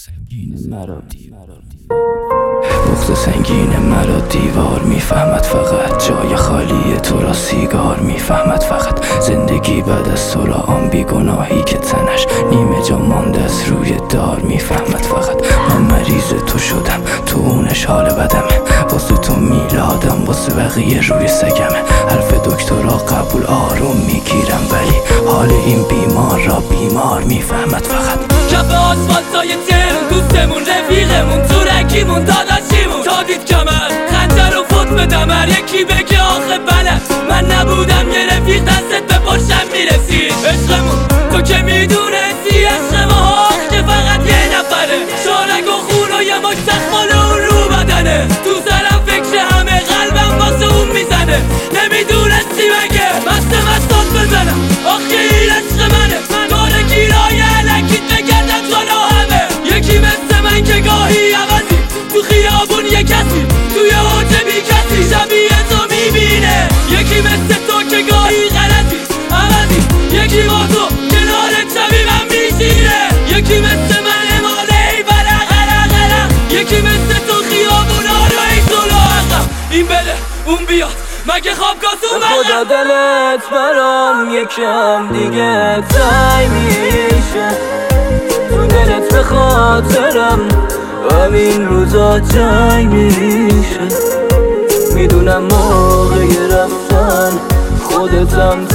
بغض سنگین مرا دیوار میفهمد، فقط جای خالی تو را سیگار میفهمد، فقط زندگی بعد از تو را آن بیگناهی که تنش نیمه جا مانده از روی دار میفهمد، فقط من مریض تو شدم، تو اونش حال بدمه، واسه تو میلادم، واسه بقیه روی سگمه، حرف دکترها قبول آروم میگیرم، ولی حال این بیمار را بیمار میفهمد، فقط کف آسفالتای تهران دوستمون، رفیقمون، تورکیمون، داداشیمون، تا دید کمر خنجر و فوت به دمر، یکی بگه آخه بلد من نبودم یه رفیق دستت به پشتم میرسید، عشقمون تو که میدونستی عشق ما که فقط یه نفره، شارک و خون و یه مش تخمال اون رو بدنه، تو سرم فکر همه قلبم واسه اون میزنه، نمیدونستی بگه مستات بزنم، آخه این عشق منه، داره گیرای علکیت بگردم جانا همه، یکی مثل من که گاهی عوضی تو خیابون یه کسی توی حوجه بی کسی شبیه تو میبینه، یکی مثل تو که گاهی غلطی عوضی، یکی با تو کنار شبی من میشینه، یکی مثل من ماله ای برق غرق غرق، یکی مثل تو خیابونا رو ای طولو عقب، این بده اون بیاد مگه خوابگاه تو خدا دلت برام یکم دیگه تای میشه، تو دلت به خاطرم همین روزا جای میشه، میدونم موقع رفتن خودتم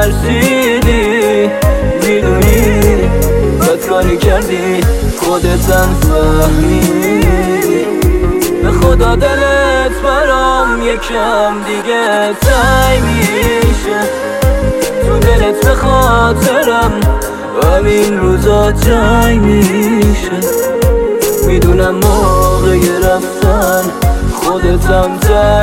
ترسیدی، میدونی بدکاری کردی خودتم فهمیدی، به خدا دلت برام یکم دیگه تای میشه، تو دلت به خاطرم همین روزا جای میشه، میدونم موقع رفتن خودتم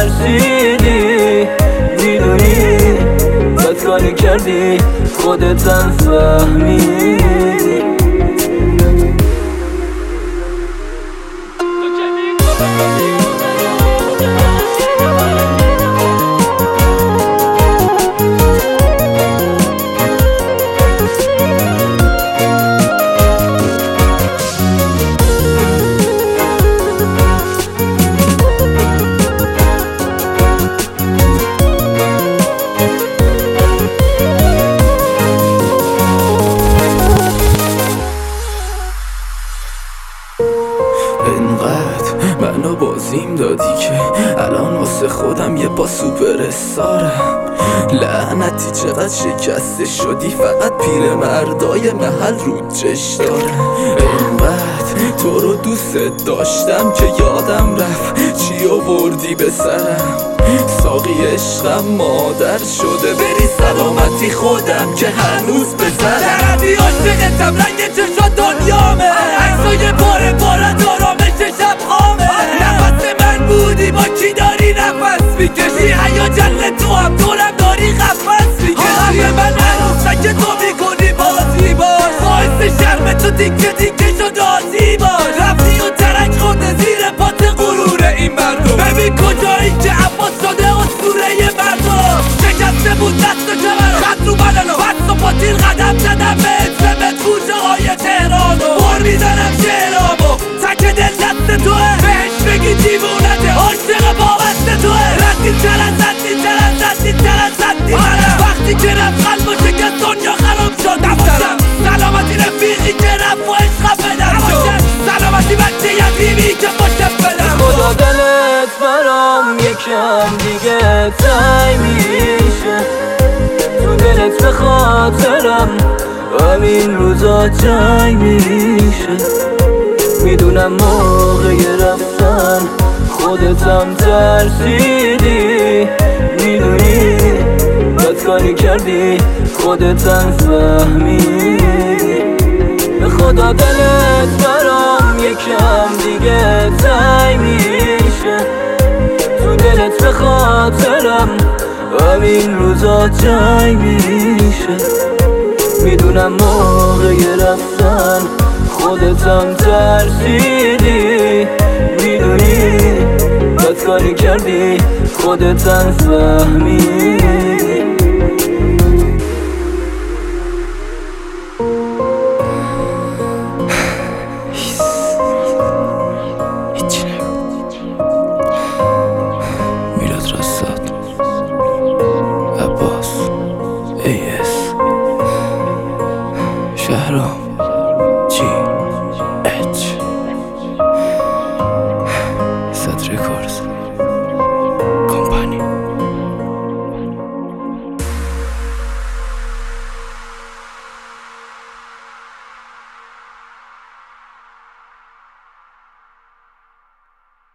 ترسیدی، میدونی بدکاری کردی خودتم فهمیدی. انقدر منو بازیم دادی که الان واسه خودم یه با سوپر استارم، لعنتی چقدر شکسته شدی، فقط پیر مردای محل رو چش دارم، انقدر تو رو دوست داشتم که یادم رفت چی آوردی به سرم، ساقی عشقم مادر شده، بری سلامتی خودم که هنوز بزرم، دربی عاشقتم رنگ چشات دنیامه، عکسای پاره آرامش شب خامه، نفس من بودی با کی داری نفس میکشی، هیجان تو هم دورم داری قفس میکشی، به من عروسک تو میکنی بازی باش، باعث شرم تو دیگه شد آزی باش، رفتی و ترک خورده زیر پات غرور این مردم، ببین کجایی که عباس شده اسطوره مردم، شکسته بود دست و کمر خط رو بدنم، بست و پاتیر قدم زدم به اسمت کوچه های تهرانو، بر میزنم شعرامو تک دل دست توه، بهش بگی دیوونته عاشق بابست توه، ردی زدی وقتی که رفت قلب و شکست دنیا خراب شد، نباشم سلامتی رفیقی که رفت و عشقم بدن شد، سلامتی بچه یتیمی که باشم بدن، خدا دلت برام یکم دیگه تای میشه، تو دلت به خاطرم همین روزا جای میشه، میدونم موقع رفتن خودتم ترسیدی، میدونی بدکاری کردی خودتم فهمیدی، به خدا دلت برام یکم دیگه تای میشه، تو دلت به خاطرم همین روزا جای میشه، میدونم موقع رفتن خودتم ترسیدی، میدونی بدکاری کردی خودتم فهمیدی.